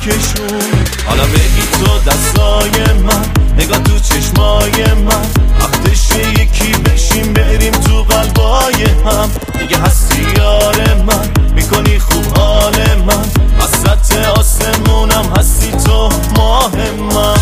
میکشون. حالا بگی تو دستای من، نگاه تو چشمای من، وقتش یکی بشیم بریم تو قلبای هم. دیگه هستی یار من، میکنی خوب حال من، وسط آسمونم هستی تو ماه من.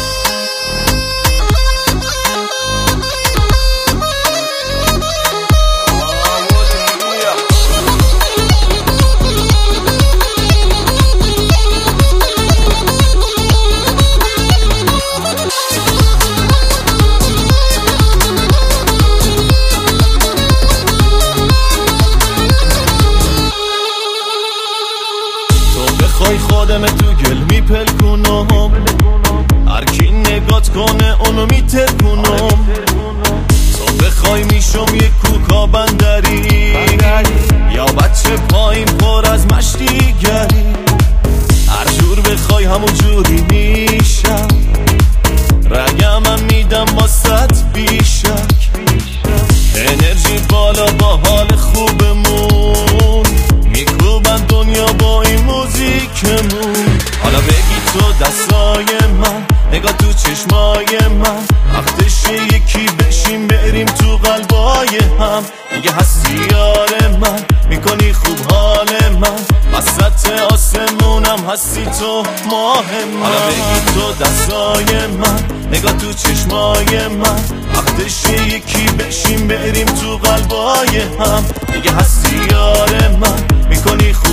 خودم تو گل میپلکونم، هر کی نگات کنه اونو میترکونم. تو بخوای میشم یک کوکا بندری، یا بچه پایین پر از مشتیگری. هر جور بخوای همون جوری میشم، رگمم میدم واسط بیشک. انرژی بالا با حال خوبمون، میکوبن دنیا با این موزیکمون. حالا بگی تو دستای من، نگاه تو چشمای من، وقتش یکی بشیم بریم تو قلبای هم. دیگه هستی یار من، میکنی خوب حال من، وسط آسمونم هستی تو ماه من. حالا بگی تو دستای من، نگاه تو چشمای من، وقتش یکی بشیم بریم تو قلبای هم. دیگه هستی یار من، میکنی خوب